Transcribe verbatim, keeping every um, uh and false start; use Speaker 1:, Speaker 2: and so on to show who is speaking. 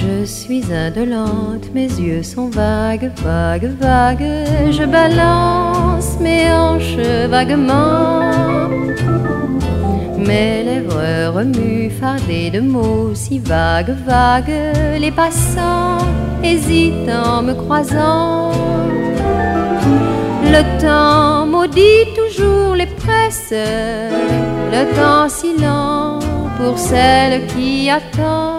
Speaker 1: Je suis indolente, mes yeux sont vagues, vagues, vagues. Je balance mes hanches vaguement. Mes lèvres remuent fardées de mots si vagues, vagues. Les passants hésitent en me croisant. Le temps maudit toujours les presses, le temps si lent pour celle qui attend.